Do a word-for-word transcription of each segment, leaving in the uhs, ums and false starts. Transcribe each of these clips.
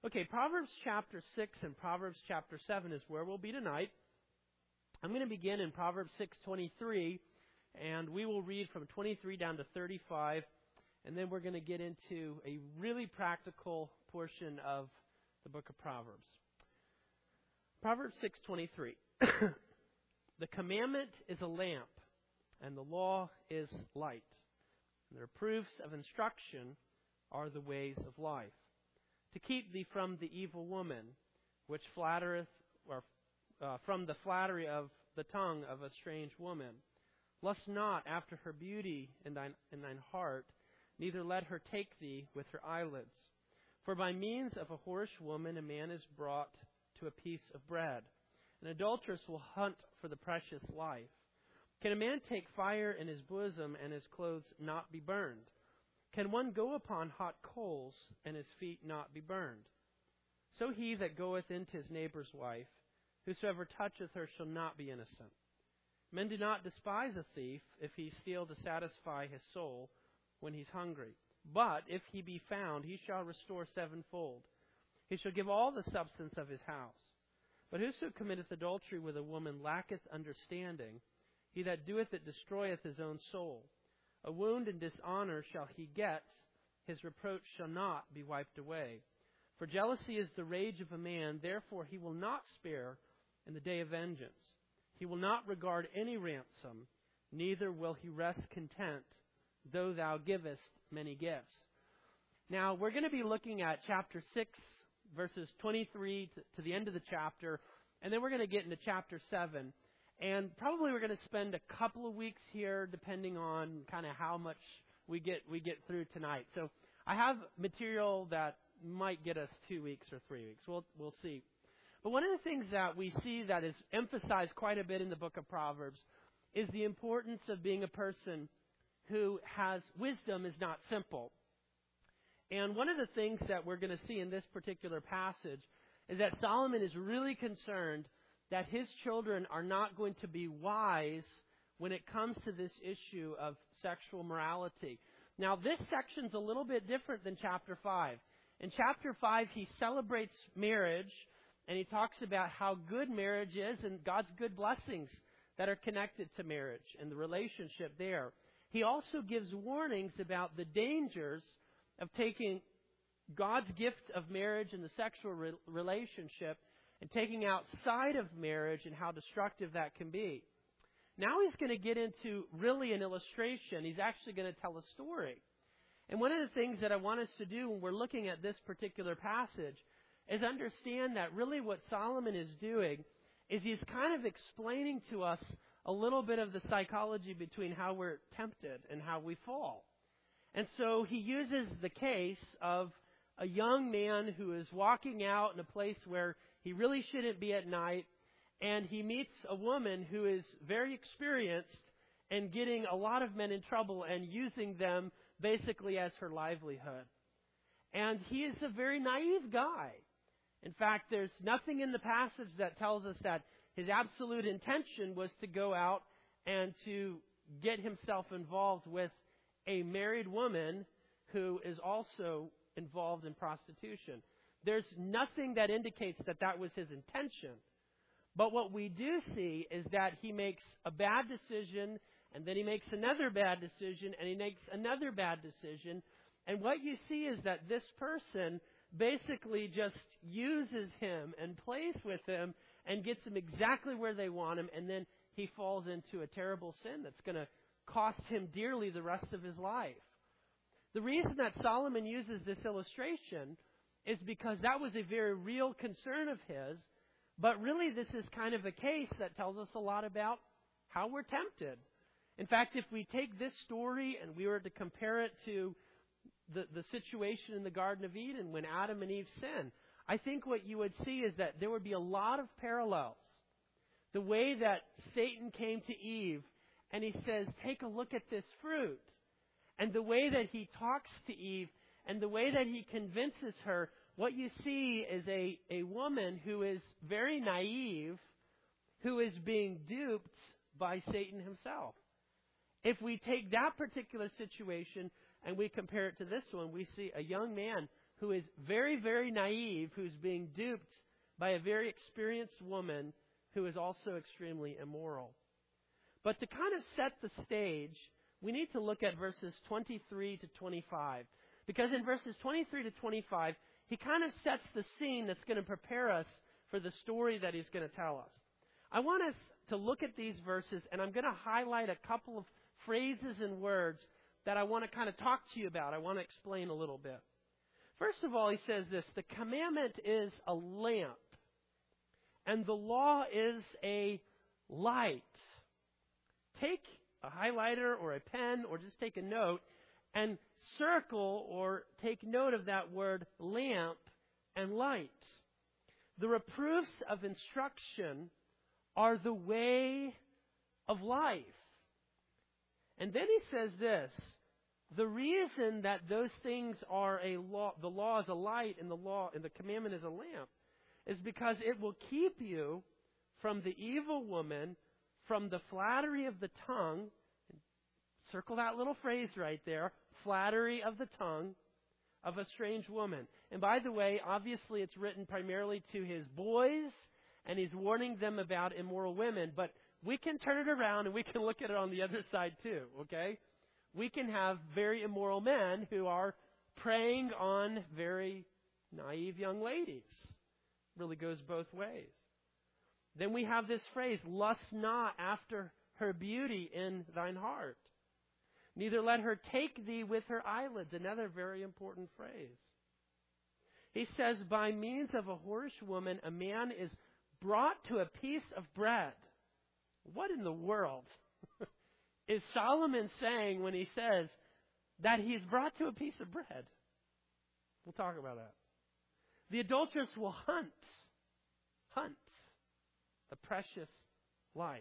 Okay, Proverbs chapter six and Proverbs chapter seven is where we'll be tonight. I'm going to begin in Proverbs six twenty-three, and we will read from twenty-three down to thirty-five, and then we're going to get into a really practical portion of the book of Proverbs. Proverbs six twenty-three. The commandment is a lamp, and the law is light. And the reproofs of instruction are the ways of life. To keep thee from the evil woman, which flattereth, or uh, from the flattery of the tongue of a strange woman. Lust not after her beauty in thine, in thine heart, neither let her take thee with her eyelids. For by means of a whorish woman a man is brought to a piece of bread. An adulteress will hunt for the precious life. Can a man take fire in his bosom and his clothes not be burned? Can one go upon hot coals and his feet not be burned? So he that goeth into his neighbor's wife, whosoever toucheth her shall not be innocent. Men do not despise a thief if he steal to satisfy his soul when he's hungry. But if he be found, he shall restore sevenfold. He shall give all the substance of his house. But whoso committeth adultery with a woman lacketh understanding. He that doeth it destroyeth his own soul. A wound and dishonor shall he get. His reproach shall not be wiped away. For jealousy is the rage of a man. Therefore he will not spare in the day of vengeance. He will not regard any ransom. Neither will he rest content, though thou givest many gifts. Now, we're going to be looking at chapter six, verses twenty-three to, to the end of the chapter, and then we're going to get into chapter seven. And probably we're going to spend a couple of weeks here, depending on kind of how much we get we get through tonight. So I have material that might get us two weeks or three weeks. We'll we'll see. But one of the things that we see that is emphasized quite a bit in the book of Proverbs is the importance of being a person who has wisdom is not simple. And one of the things that we're going to see in this particular passage is that Solomon is really concerned that his children are not going to be wise when it comes to this issue of sexual morality. Now, this section's a little bit different than chapter five. In chapter five, he celebrates marriage, and he talks about how good marriage is and God's good blessings that are connected to marriage and the relationship there. He also gives warnings about the dangers of taking God's gift of marriage and the sexual re- relationship and taking outside of marriage and how destructive that can be. Now he's going to get into really an illustration. He's actually going to tell a story. And one of the things that I want us to do when we're looking at this particular passage is understand that really what Solomon is doing is he's kind of explaining to us a little bit of the psychology between how we're tempted and how we fall. And so he uses the case of a young man who is walking out in a place where he really shouldn't be at night, and he meets a woman who is very experienced and getting a lot of men in trouble and using them basically as her livelihood. And he is a very naive guy. In fact, there's nothing in the passage that tells us that his absolute intention was to go out and to get himself involved with a married woman who is also involved in prostitution. There's nothing that indicates that that was his intention. But what we do see is that he makes a bad decision, and then he makes another bad decision, and he makes another bad decision. And what you see is that this person basically just uses him and plays with him and gets him exactly where they want him, and then he falls into a terrible sin that's going to cost him dearly the rest of his life. The reason that Solomon uses this illustration is because that was a very real concern of his, but really this is kind of a case that tells us a lot about how we're tempted. In fact, if we take this story and we were to compare it to the, the situation in the Garden of Eden when Adam and Eve sinned, I think what you would see is that there would be a lot of parallels. The way that Satan came to Eve and he says, take a look at this fruit. And the way that he talks to Eve and the way that he convinces her, what you see is a, a woman who is very naive, who is being duped by Satan himself. If we take that particular situation and we compare it to this one, we see a young man who is very, very naive, who's being duped by a very experienced woman who is also extremely immoral. But to kind of set the stage, we need to look at verses twenty-three to twenty-five. Because in verses twenty-three to twenty-five, he kind of sets the scene that's going to prepare us for the story that he's going to tell us. I want us to look at these verses, and I'm going to highlight a couple of phrases and words that I want to kind of talk to you about. I want to explain a little bit. First of all, he says this: the commandment is a lamp, and the law is a light. Take a highlighter or a pen, or just take a note, and circle or take note of that word lamp and light. The reproofs of instruction are the way of life. And then he says this: the reason that those things are a law, the law is a light and the law and the commandment is a lamp, is because it will keep you from the evil woman, from the flattery of the tongue. Circle that little phrase right there: flattery of the tongue of a strange woman. And by the way, obviously it's written primarily to his boys, and he's warning them about immoral women. But we can turn it around and we can look at it on the other side too, okay? We can have very immoral men who are preying on very naive young ladies. Really goes both ways. Then we have this phrase: lust not after her beauty in thine heart. Neither let her take thee with her eyelids. Another very important phrase. He says, by means of a whorish woman, a man is brought to a piece of bread. What in the world is Solomon saying when he says that he's brought to a piece of bread? We'll talk about that. The adulteress will hunt, hunt the precious life.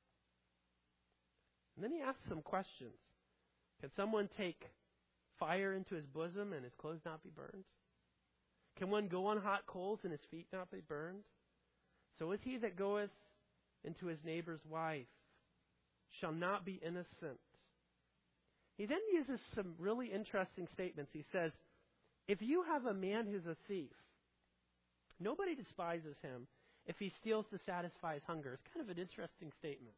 And then he asks some questions. Can someone take fire into his bosom and his clothes not be burned? Can one go on hot coals and his feet not be burned? So is he that goeth into his neighbor's wife shall not be innocent. He then uses some really interesting statements. He says, if you have a man who's a thief, nobody despises him if he steals to satisfy his hunger. It's kind of an interesting statement.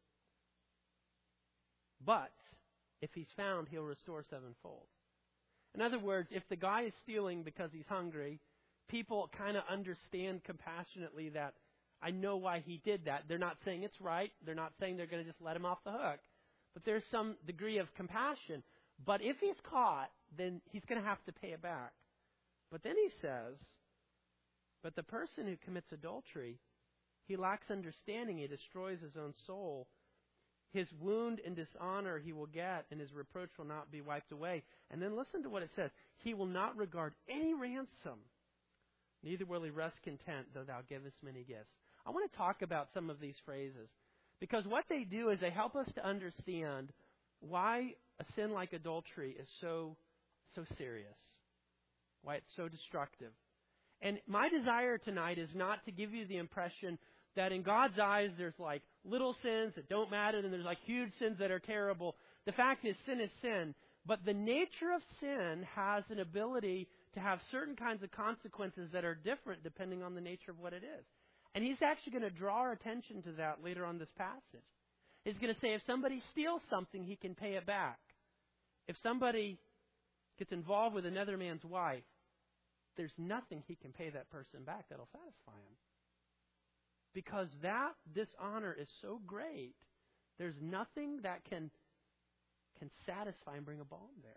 But if he's found, he'll restore sevenfold. In other words, if the guy is stealing because he's hungry, people kind of understand compassionately that I know why he did that. They're not saying it's right. They're not saying they're going to just let him off the hook. But there's some degree of compassion. But if he's caught, then he's going to have to pay it back. But then he says, but the person who commits adultery, he lacks understanding. He destroys his own soul. His wound and dishonor he will get, and his reproach will not be wiped away. And then listen to what it says. He will not regard any ransom, neither will he rest content, though thou givest many gifts. I want to talk about some of these phrases, because what they do is they help us to understand why a sin like adultery is so, so serious, why it's so destructive. And my desire tonight is not to give you the impression that in God's eyes there's like little sins that don't matter and there's like huge sins that are terrible. The fact is, sin is sin. But the nature of sin has an ability to have certain kinds of consequences that are different depending on the nature of what it is. And he's actually going to draw our attention to that later on this passage. He's going to say if somebody steals something, he can pay it back. If somebody gets involved with another man's wife, there's nothing he can pay that person back that'll satisfy him. Because that dishonor is so great, there's nothing that can, can satisfy and bring a balm there.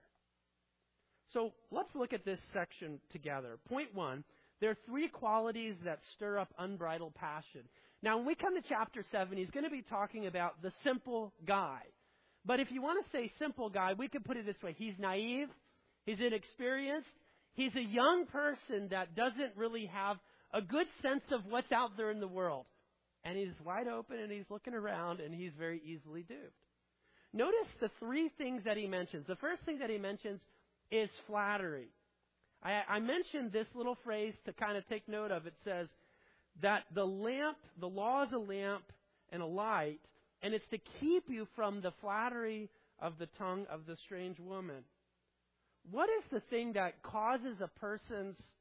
So let's look at this section together. Point one, there are three qualities that stir up unbridled passion. Now, when we come to chapter seven, he's going to be talking about the simple guy. But if you want to say simple guy, we could put it this way. He's naive. He's inexperienced. He's a young person that doesn't really have a good sense of what's out there in the world. And he's wide open and he's looking around and he's very easily duped. Notice the three things that he mentions. The first thing that he mentions is flattery. I, I mentioned this little phrase to kind of take note of. It says that the lamp, the law is a lamp and a light, and it's to keep you from the flattery of the tongue of the strange woman. What is the thing that causes a person's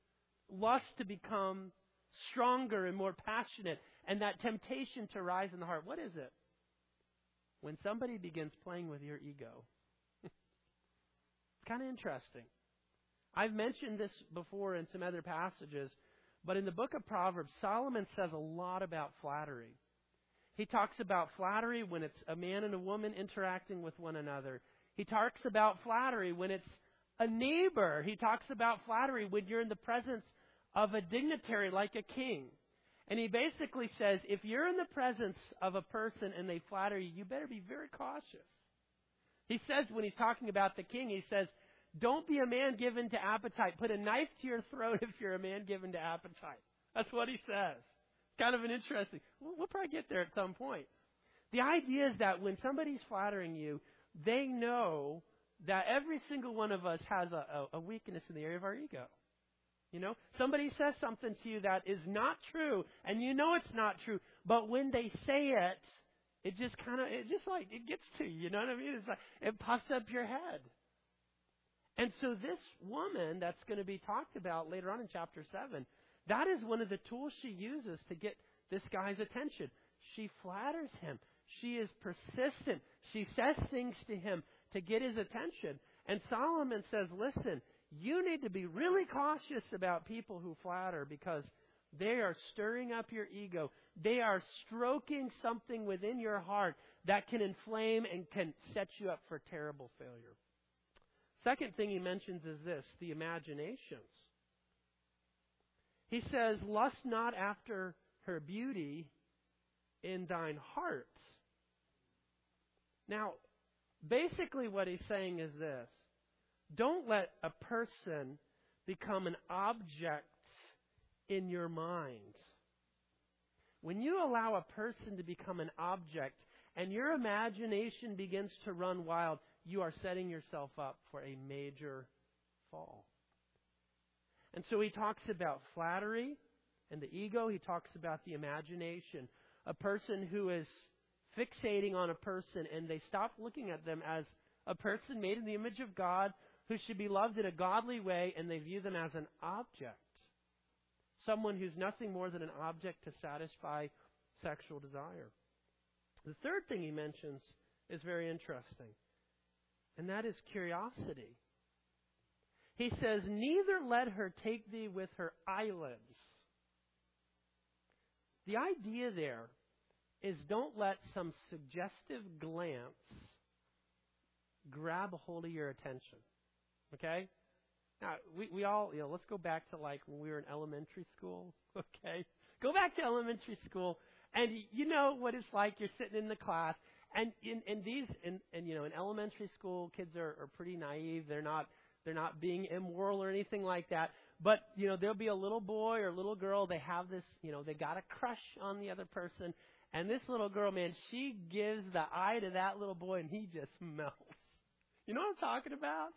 lust to become stronger and more passionate, and that temptation to rise in the heart. What is it? When somebody begins playing with your ego. It's kind of interesting. I've mentioned this before in some other passages, but in the book of Proverbs, Solomon says a lot about flattery. He talks about flattery when it's a man and a woman interacting with one another. He talks about flattery when it's a neighbor. He talks about flattery when you're in the presence of a dignitary like a king. And he basically says, if you're in the presence of a person and they flatter you, you better be very cautious. He says when he's talking about the king, he says, don't be a man given to appetite. Put a knife to your throat if you're a man given to appetite. That's what he says. Kind of an interesting. We'll probably get there at some point. The idea is that when somebody's flattering you, they know that every single one of us has a, a, a weakness in the area of our ego. You know, somebody says something to you that is not true, and you know it's not true, but when they say it, it just kind of, it just like, it gets to you, you know what I mean? It's like, it puffs up your head. And so this woman that's going to be talked about later on in chapter seven, that is one of the tools she uses to get this guy's attention. She flatters him. She is persistent. She says things to him to get his attention. And Solomon says, listen, you need to be really cautious about people who flatter because they are stirring up your ego. They are stroking something within your heart that can inflame and can set you up for terrible failure. Second thing he mentions is this, the imaginations. He says, lust not after her beauty in thine heart. Now, basically what he's saying is this. Don't let a person become an object in your mind. When you allow a person to become an object and your imagination begins to run wild, you are setting yourself up for a major fall. And so he talks about flattery and the ego. He talks about the imagination. A person who is fixating on a person and they stop looking at them as a person made in the image of God who should be loved in a godly way, and they view them as an object. Someone who's nothing more than an object to satisfy sexual desire. The third thing he mentions is very interesting, and that is curiosity. He says, neither let her take thee with her eyelids. The idea there is don't let some suggestive glance grab a hold of your attention. Okay? Now, we, we all, you know, let's go back to like when we were in elementary school. Okay? Go back to elementary school, and you know what it's like. You're sitting in the class, and in, in these, in, and you know, in elementary school, kids are, are pretty naive. They're not, they're not being immoral or anything like that. But, you know, there'll be a little boy or little girl. They have this, you know, they got a crush on the other person. And this little girl, man, she gives the eye to that little boy, and he just melts. You know what I'm talking about?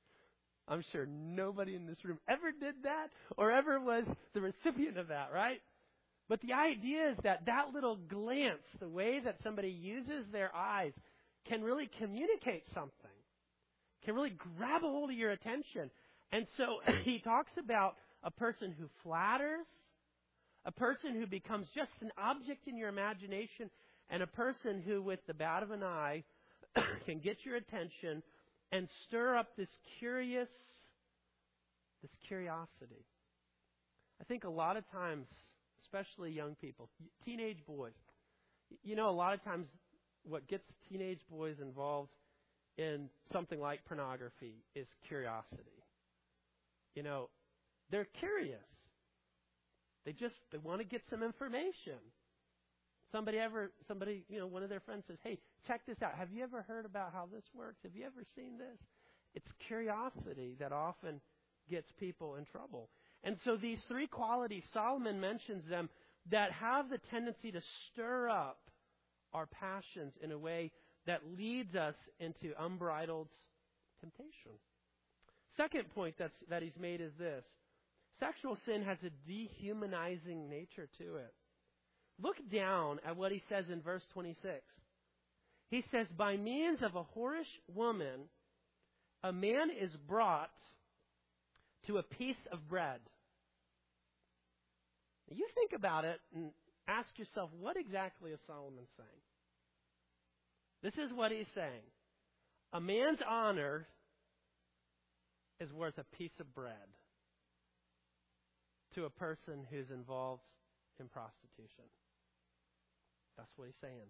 I'm sure nobody in this room ever did that or ever was the recipient of that, right? But the idea is that that little glance, the way that somebody uses their eyes, can really communicate something, can really grab a hold of your attention. And so he talks about a person who flatters, a person who becomes just an object in your imagination, and a person who, with the bat of an eye, can get your attention and stir up this curious, this curiosity. I think a lot of times, especially young people, teenage boys, you know, a lot of times what gets teenage boys involved in something like pornography is curiosity. You know, they're curious. They just, they want to get some information. Somebody ever, somebody, you know, one of their friends says, hey, check this out. Have you ever heard about how this works? Have you ever seen this? It's curiosity that often gets people in trouble. And so these three qualities, Solomon mentions them, that have the tendency to stir up our passions in a way that leads us into unbridled temptation. Second point that's, that he's made is this. Sexual sin has a dehumanizing nature to it. Look down at what he says in verse twenty-six. He says, by means of a whorish woman, a man is brought to a piece of bread. You think about it and ask yourself, what exactly is Solomon saying? This is what he's saying. A man's honor is worth a piece of bread to a person who's involved in prostitution. That's what he's saying.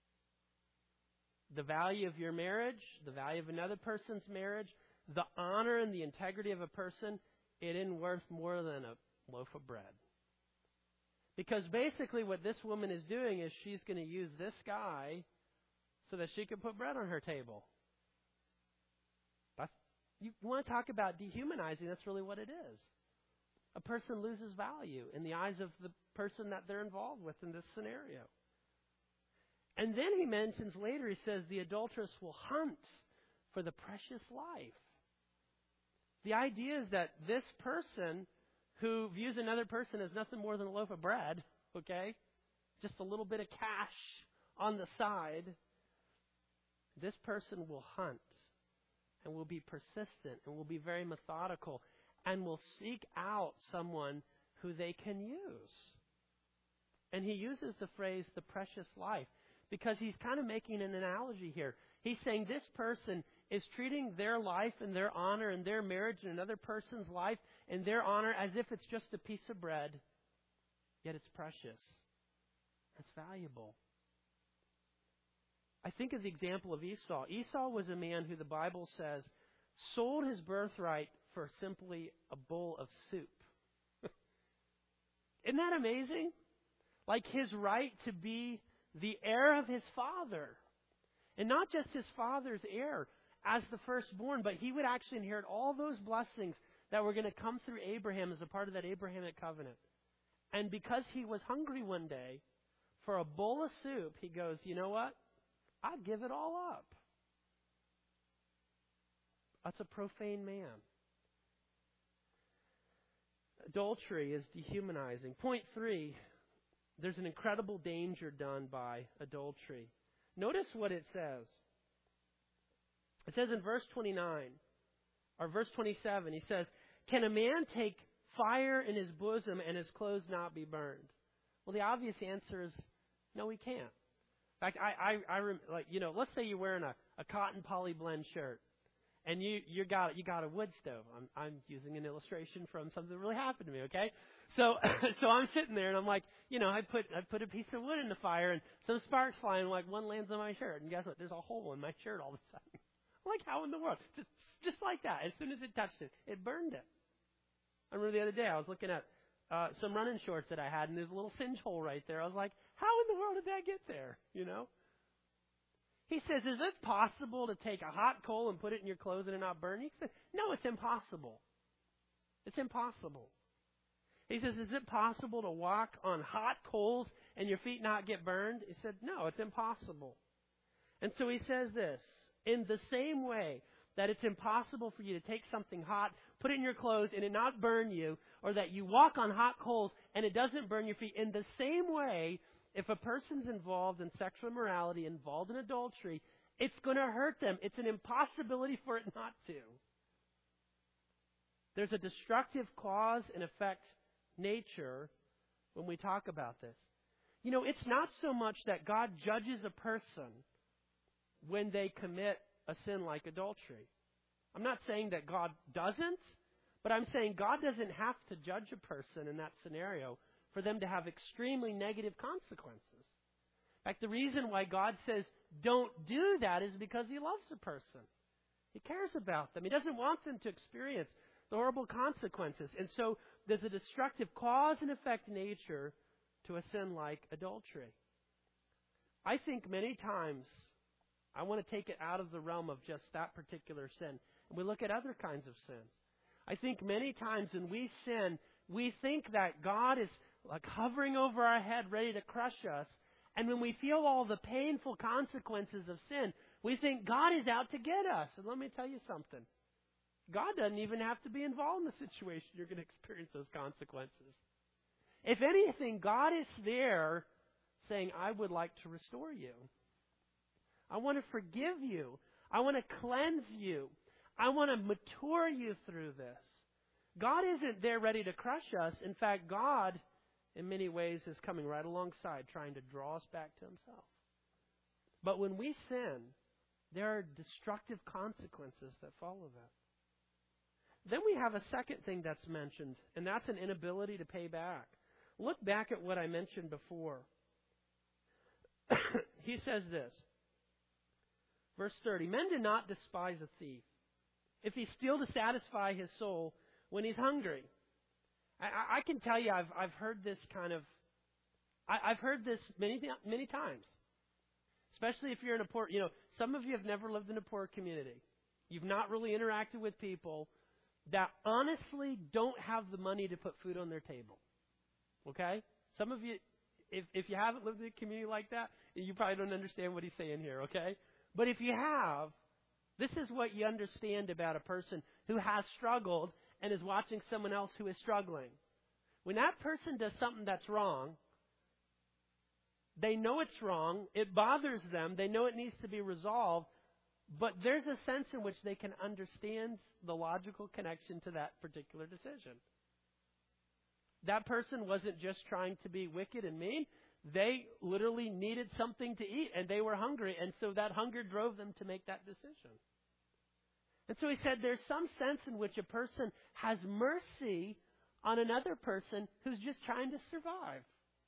The value of your marriage, the value of another person's marriage, the honor and the integrity of a person, it isn't worth more than a loaf of bread. Because basically what this woman is doing is she's going to use this guy so that she can put bread on her table. That's, you want to talk about dehumanizing, that's really what it is. A person loses value in the eyes of the person that they're involved with in this scenario. And then he mentions later, he says, the adulteress will hunt for the precious life. The idea is that this person who views another person as nothing more than a loaf of bread, okay, just a little bit of cash on the side, this person will hunt and will be persistent and will be very methodical and will seek out someone who they can use. And he uses the phrase, the precious life, because he's kind of making an analogy here. He's saying this person is treating their life and their honor and their marriage and another person's life and their honor as if it's just a piece of bread, yet it's precious. It's valuable. I think of the example of Esau. Esau was a man who the Bible says sold his birthright for simply a bowl of soup. Isn't that amazing? Like his right to be the heir of his father. And not just his father's heir as the firstborn, but he would actually inherit all those blessings that were going to come through Abraham as a part of that Abrahamic covenant. And because he was hungry one day for a bowl of soup, he goes, you know what? I'd give it all up. That's a profane man. Adultery is dehumanizing. Point three, there's an incredible danger done by adultery. Notice what it says. It says in verse twenty-nine, or verse twenty-seven, he says, can a man take fire in his bosom and his clothes not be burned? Well, the obvious answer is no, he can't. In fact, I, I, I rem, like, you know, let's say you're wearing a, a cotton poly blend shirt, and you you got you got a wood stove. I'm I'm using an illustration from something that really happened to me. Okay, so so I'm sitting there and I'm like, you know, I put I put a piece of wood in the fire and some sparks fly and like one lands on my shirt, and guess what? There's a hole in my shirt all of a sudden. I'm like, how in the world? Just just like that. As soon as it touched it, it burned it. I remember the other day I was looking at uh, some running shorts that I had, and there's a little singe hole right there. I was like, how in the world did that get there? You know. He says, is it possible to take a hot coal and put it in your clothes and it not burn? He said, no, it's impossible. It's impossible. He says, is it possible to walk on hot coals and your feet not get burned? He said, no, it's impossible. And so he says this, in the same way that it's impossible for you to take something hot, put it in your clothes and it not burn you, or that you walk on hot coals and it doesn't burn your feet, in the same way, if a person's involved in sexual immorality, involved in adultery, it's going to hurt them. It's an impossibility for it not to. There's a destructive cause and effect nature when we talk about this. You know, it's not so much that God judges a person when they commit a sin like adultery. I'm not saying that God doesn't, but I'm saying God doesn't have to judge a person in that scenario for them to have extremely negative consequences. In fact, the reason why God says don't do that is because He loves the person. He cares about them. He doesn't want them to experience the horrible consequences. And so there's a destructive cause and effect nature to a sin like adultery. I think many times, I want to take it out of the realm of just that particular sin, and we look at other kinds of sins. I think many times when we sin, we think that God is like hovering over our head, ready to crush us. And when we feel all the painful consequences of sin, we think God is out to get us. And let me tell you something. God doesn't even have to be involved in the situation you're going to experience those consequences. If anything, God is there saying, I would like to restore you. I want to forgive you. I want to cleanse you. I want to mature you through this. God isn't there ready to crush us. In fact, God in many ways, is coming right alongside, trying to draw us back to himself. But when we sin, there are destructive consequences that follow that. Then we have a second thing that's mentioned, and that's an inability to pay back. Look back at what I mentioned before. He says this, verse thirty, men do not despise a thief if he steals to satisfy his soul when he's hungry. I, I can tell you, I've I've heard this kind of, I, I've heard this many many times. Especially if you're in a poor, you know, some of you have never lived in a poor community. You've not really interacted with people that honestly don't have the money to put food on their table. Okay? Some of you, if if you haven't lived in a community like that, you probably don't understand what he's saying here, okay? But if you have, this is what you understand about a person who has struggled and is watching someone else who is struggling. When that person does something that's wrong, they know it's wrong, it bothers them, they know it needs to be resolved, but there's a sense in which they can understand the logical connection to that particular decision. That person wasn't just trying to be wicked and mean. They literally needed something to eat, and they were hungry, and so that hunger drove them to make that decision. And so he said there's some sense in which a person has mercy on another person who's just trying to survive.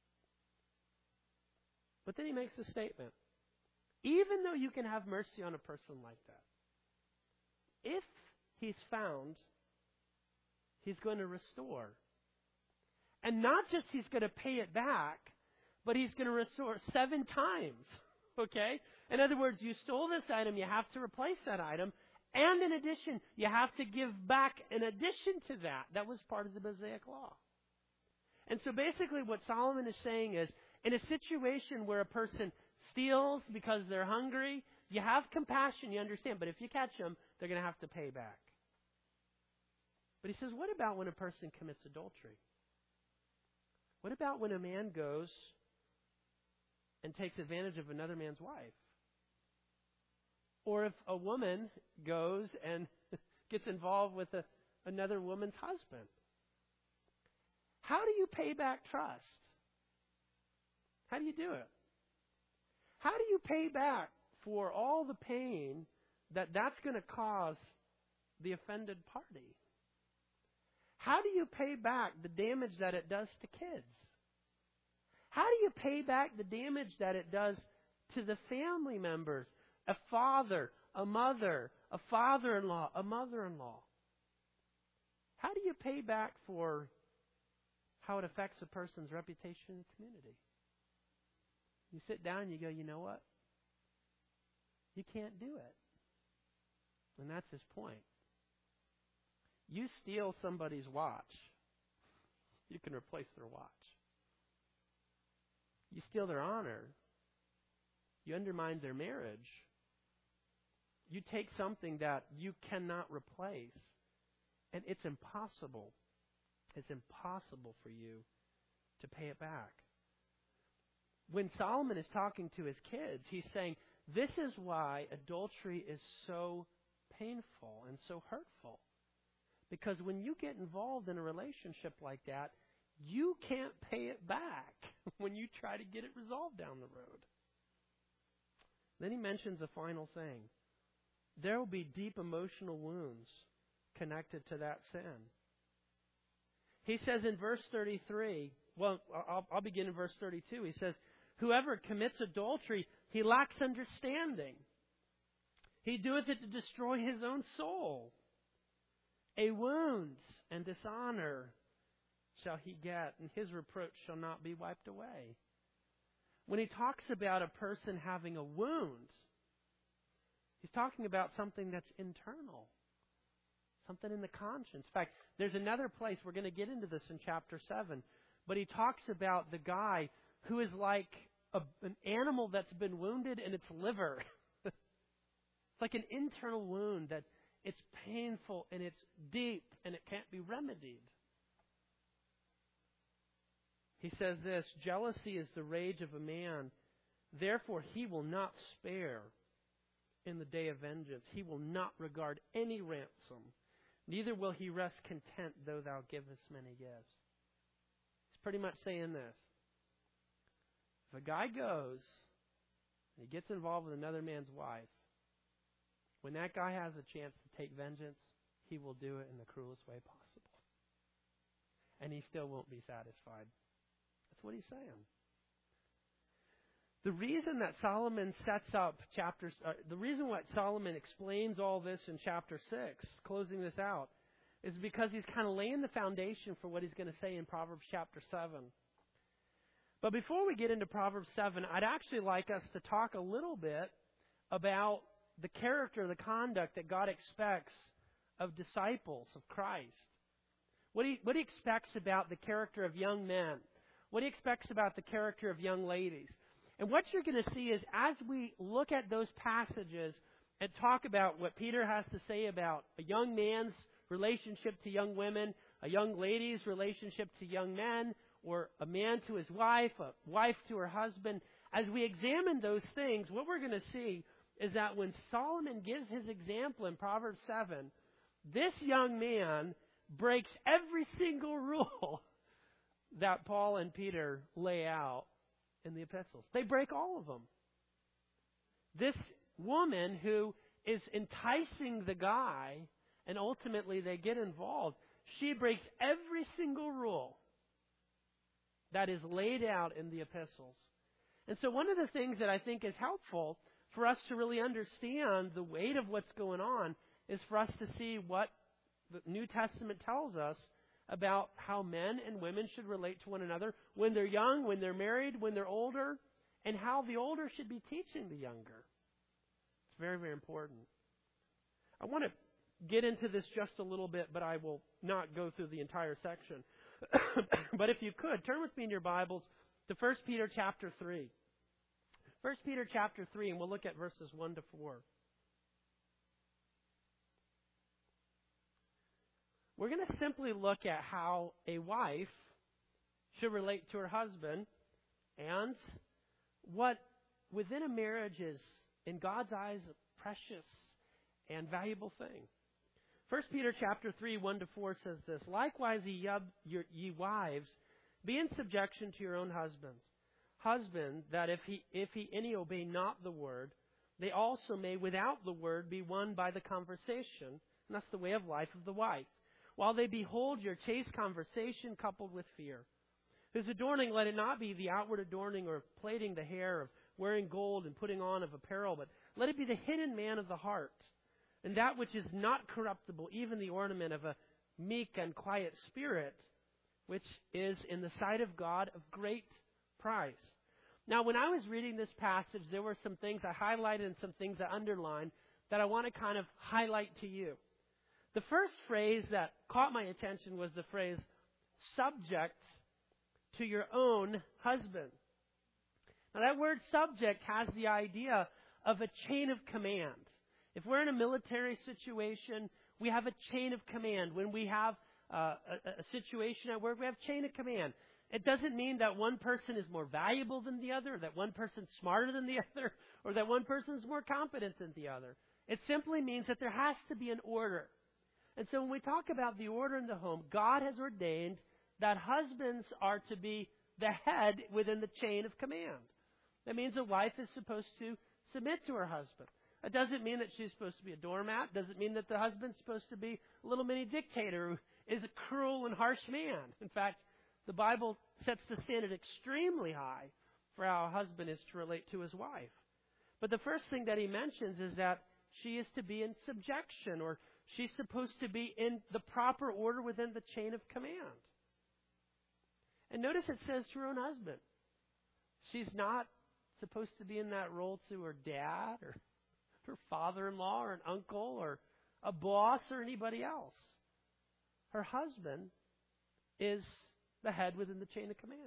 But then he makes a statement. Even though you can have mercy on a person like that, if he's found, he's going to restore. And not just he's going to pay it back, but he's going to restore seven times. Okay? In other words, you stole this item, you have to replace that item. And in addition, you have to give back in addition to that. That was part of the Mosaic Law. And so basically what Solomon is saying is, in a situation where a person steals because they're hungry, you have compassion, you understand. But if you catch them, they're going to have to pay back. But he says, what about when a person commits adultery? What about when a man goes and takes advantage of another man's wife? Or if a woman goes and gets involved with a, another woman's husband? How do you pay back trust? How do you do it? How do you pay back for all the pain that that's going to cause the offended party? How do you pay back the damage that it does to kids? How do you pay back the damage that it does to the family members? A father, a mother, a father-in-law, a mother-in-law. How do you pay back for how it affects a person's reputation in the community? You sit down and you go, you know what? You can't do it. And that's his point. You steal somebody's watch, you can replace their watch. You steal their honor, you undermine their marriage. You take something that you cannot replace, and it's impossible. It's impossible for you to pay it back. When Solomon is talking to his kids, he's saying, this is why adultery is so painful and so hurtful. Because when you get involved in a relationship like that, you can't pay it back when you try to get it resolved down the road. Then he mentions a final thing. There will be deep emotional wounds connected to that sin. He says in verse thirty-three, well, I'll, I'll begin in verse thirty-two. He says, whoever commits adultery, he lacks understanding. He doeth it to destroy his own soul. A wound and dishonor shall he get, and his reproach shall not be wiped away. When he talks about a person having a wound, he's talking about something that's internal, something in the conscience. In fact, there's another place, we're going to get into this in chapter seven, but he talks about the guy who is like a, an animal that's been wounded in its liver. It's like an internal wound that it's painful and it's deep and it can't be remedied. He says this, jealousy is the rage of a man, therefore he will not spare in the day of vengeance. He will not regard any ransom, neither will he rest content though thou givest many gifts. pretty much saying this. If a guy goes and he gets involved with another man's wife, when that guy has a chance to take vengeance, he will do it in the cruelest way possible. And he still won't be satisfied. That's what he's saying. The reason that Solomon sets up chapters, uh, the reason why Solomon explains all this in chapter six, closing this out, is because he's kind of laying the foundation for what he's going to say in Proverbs chapter seven. But before we get into Proverbs seven, I'd actually like us to talk a little bit about the character, the conduct that God expects of disciples of Christ. What he, what he expects about the character of young men. What he expects about the character of young ladies. And what you're going to see is as we look at those passages and talk about what Peter has to say about a young man's relationship to young women, a young lady's relationship to young men, or a man to his wife, a wife to her husband, as we examine those things, what we're going to see is that when Solomon gives his example in Proverbs seven, this young man breaks every single rule that Paul and Peter lay out in the epistles. They break all of them. This woman who is enticing the guy, and ultimately they get involved, she breaks every single rule that is laid out in the epistles. And so one of the things that I think is helpful for us to really understand the weight of what's going on is for us to see what the New Testament tells us about how men and women should relate to one another when they're young, when they're married, when they're older, and how the older should be teaching the younger. It's very, very important. I want to get into this just a little bit, but I will not go through the entire section. But if you could, turn with me in your Bibles to First Peter chapter three. First Peter chapter three, and we'll look at verses one to four. We're going to simply look at how a wife should relate to her husband and what within a marriage is, in God's eyes, a precious and valuable thing. First Peter chapter three, one to four says this, "Likewise, ye, ye, ye wives, be in subjection to your own husbands. Husband, that if he, if he any obey not the word, they also may without the word be won by the conversation." And that's the way of life of the wife. "While they behold your chaste conversation coupled with fear. Whose adorning, let it not be the outward adorning or plaiting the hair, of wearing gold and putting on of apparel, but let it be the hidden man of the heart, and that which is not corruptible, even the ornament of a meek and quiet spirit, which is in the sight of God of great price." Now, when I was reading this passage, there were some things I highlighted and some things I underlined that I want to kind of highlight to you. The first phrase that caught my attention was the phrase, "subject to your own husband." Now, that word subject has the idea of a chain of command. If we're in a military situation, we have a chain of command. When we have uh, a, a situation at work, we have chain of command. It doesn't mean that one person is more valuable than the other, or that one person's smarter than the other, or that one person's more competent than the other. It simply means that there has to be an order. And so when we talk about the order in the home, God has ordained that husbands are to be the head within the chain of command. That means a wife is supposed to submit to her husband. It doesn't mean that she's supposed to be a doormat. It doesn't mean that the husband's supposed to be a little mini dictator who is a cruel and harsh man. In fact, the Bible sets the standard extremely high for how a husband is to relate to his wife. But the first thing that he mentions is that she is to be in subjection, or she's supposed to be in the proper order within the chain of command. And notice it says to her own husband. She's not supposed to be in that role to her dad or her father-in-law or an uncle or a boss or anybody else. Her husband is the head within the chain of command.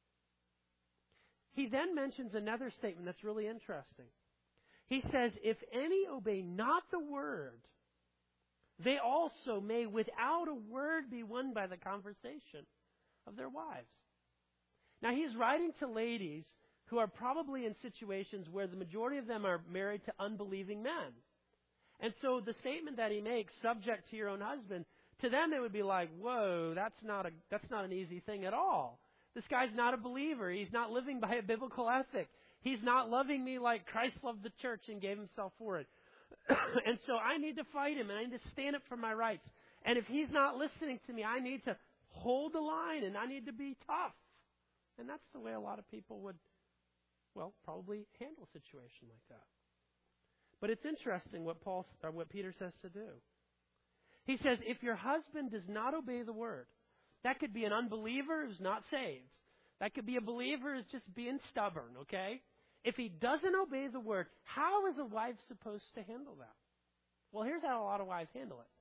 He then mentions another statement that's really interesting. He says, "If any obey not the word, they also may without a word be won by the conversation of their wives." Now, he's writing to ladies who are probably in situations where the majority of them are married to unbelieving men. And so the statement that he makes, "subject to your own husband," to them it would be like, whoa, that's not a that's not an easy thing at all. This guy's not a believer. He's not living by a biblical ethic. He's not loving me like Christ loved the church and gave himself for it. And so I need to fight him, and I need to stand up for my rights. And if he's not listening to me, I need to hold the line, and I need to be tough. And that's the way a lot of people would, well, probably handle a situation like that. But it's interesting what Paul, or what Peter says to do. He says, if your husband does not obey the word, that could be an unbeliever who's not saved. That could be a believer who's just being stubborn, okay? If he doesn't obey the word, how is a wife supposed to handle that? Well, here's how a lot of wives handle it.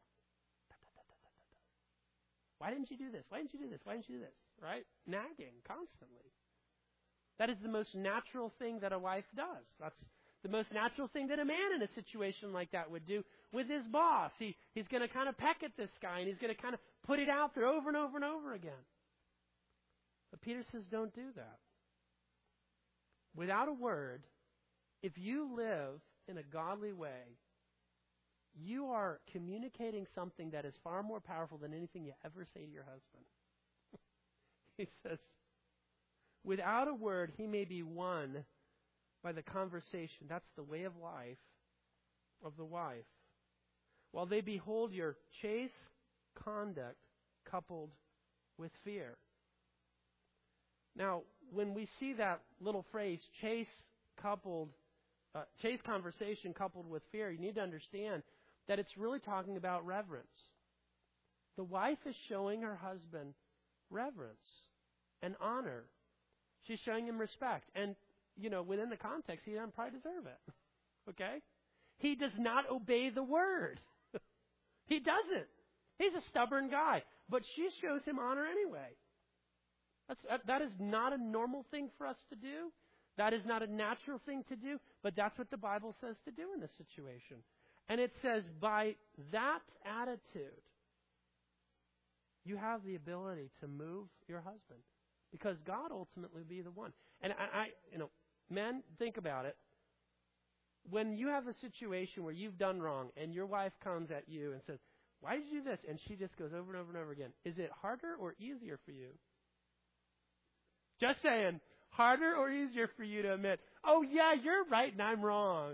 Why didn't you do this? Why didn't you do this? Why didn't you do this? Right? Nagging constantly. That is the most natural thing that a wife does. That's the most natural thing that a man in a situation like that would do with his boss. He, he's going to kind of peck at this guy, and he's going to kind of put it out there over and over and over again. But Peter says, don't do that. Without a word, if you live in a godly way, you are communicating something that is far more powerful than anything you ever say to your husband. He says, without a word, he may be won by the conversation. That's the way of life of the wife. While they behold your chaste conduct coupled with fear. Now, when we see that little phrase, chaste coupled, uh, chaste conversation coupled with fear, you need to understand that it's really talking about reverence. The wife is showing her husband reverence and honor. She's showing him respect. And, you know, within the context, he doesn't probably deserve it. Okay? He does not obey the word. He doesn't. He's a stubborn guy. But she shows him honor anyway. That's, that is not a normal thing for us to do. That is not a natural thing to do. But that's what the Bible says to do in this situation. And it says, by that attitude, you have the ability to move your husband. Because God ultimately will be the one. And I, I, you know, men, think about it. When you have a situation where you've done wrong and your wife comes at you and says, why did you do this? And she just goes over and over and over again. Is it harder or easier for you? Just saying, harder or easier for you to admit, oh yeah, you're right and I'm wrong.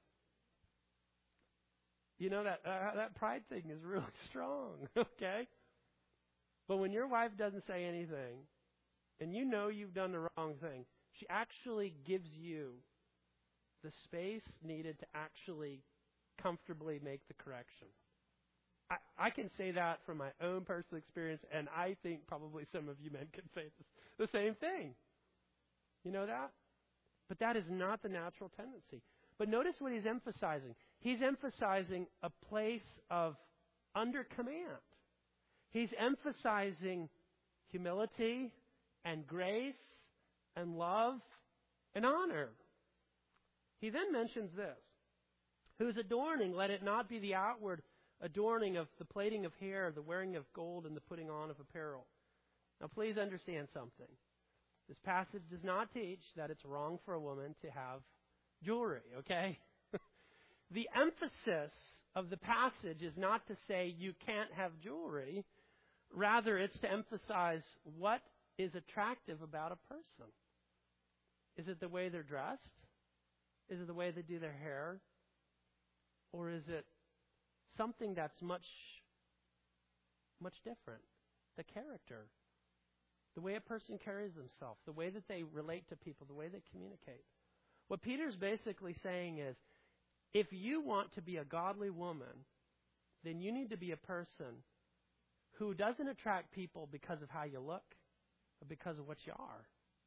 You know, that uh, that pride thing is really strong, okay? But when your wife doesn't say anything, and you know you've done the wrong thing, she actually gives you the space needed to actually comfortably make the correction. I, I can say that from my own personal experience, and I think probably some of you men can say this, the same thing. You know that? But that is not the natural tendency. But notice what he's emphasizing. He's emphasizing a place of under command. He's emphasizing humility and grace and love and honor. He then mentions this. Whose adorning, let it not be the outward adorning of the plaiting of hair, the wearing of gold, and the putting on of apparel. Now please understand something. This passage does not teach that it's wrong for a woman to have jewelry, okay? The emphasis of the passage is not to say you can't have jewelry. Rather, it's to emphasize what is attractive about a person. Is it the way they're dressed? Is it the way they do their hair? Or is it something that's much, much different? The character. The way a person carries themselves. The way that they relate to people. The way they communicate. What Peter's basically saying is, if you want to be a godly woman, then you need to be a person who doesn't attract people because of how you look, but because of what you are.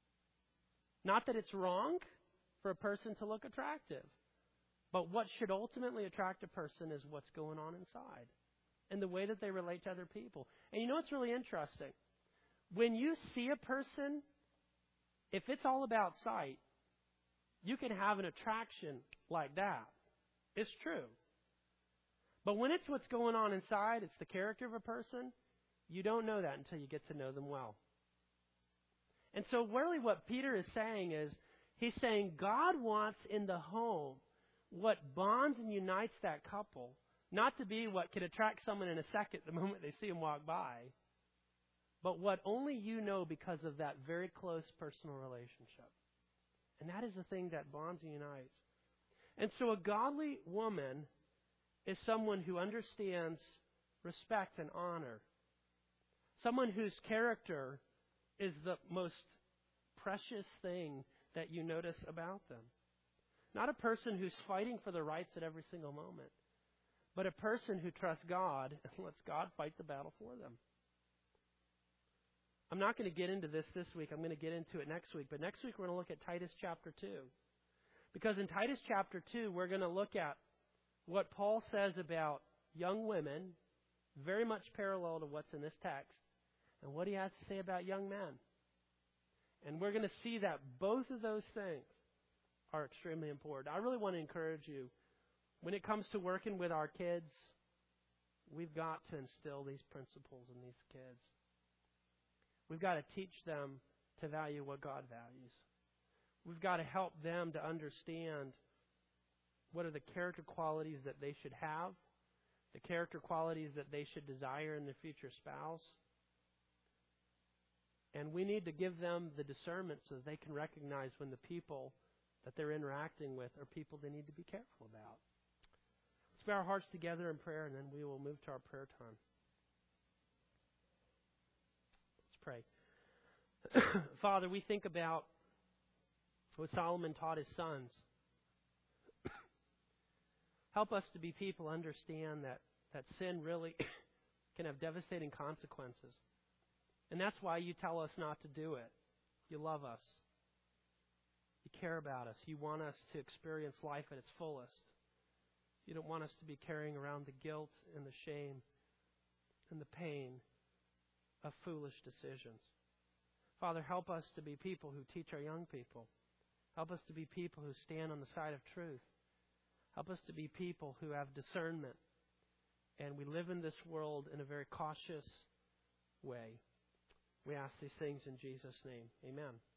Not that it's wrong for a person to look attractive, but what should ultimately attract a person is what's going on inside and the way that they relate to other people. And you know what's really interesting? When you see a person, if it's all about sight, you can have an attraction like that. It's true. But when it's what's going on inside, it's the character of a person, you don't know that until you get to know them well. And so really what Peter is saying is, he's saying God wants in the home what bonds and unites that couple, not to be what can attract someone in a second the moment they see him walk by, but what only you know because of that very close personal relationship. And that is the thing that bonds and unites. And so a godly woman is someone who understands respect and honor. Someone whose character is the most precious thing that you notice about them. Not a person who's fighting for their rights at every single moment, but a person who trusts God and lets God fight the battle for them. I'm not going to get into this this week. I'm going to get into it next week. But next week we're going to look at Titus chapter two. Because in Titus chapter two, we're going to look at what Paul says about young women, very much parallel to what's in this text, and what he has to say about young men. And we're going to see that both of those things are extremely important. I really want to encourage you, when it comes to working with our kids, we've got to instill these principles in these kids. We've got to teach them to value what God values. We've got to help them to understand what are the character qualities that they should have, the character qualities that they should desire in their future spouse. And we need to give them the discernment so that they can recognize when the people that they're interacting with are people they need to be careful about. Let's bow our hearts together in prayer, and then we will move to our prayer time. Let's pray. Father, we think about what Solomon taught his sons. Help us to be people who understand that, that sin really can have devastating consequences. And that's why you tell us not to do it. You love us. You care about us. You want us to experience life at its fullest. You don't want us to be carrying around the guilt and the shame and the pain of foolish decisions. Father, help us to be people who teach our young people. Help us to be people who stand on the side of truth. Help us to be people who have discernment. And we live in this world in a very cautious way. We ask these things in Jesus' name. Amen.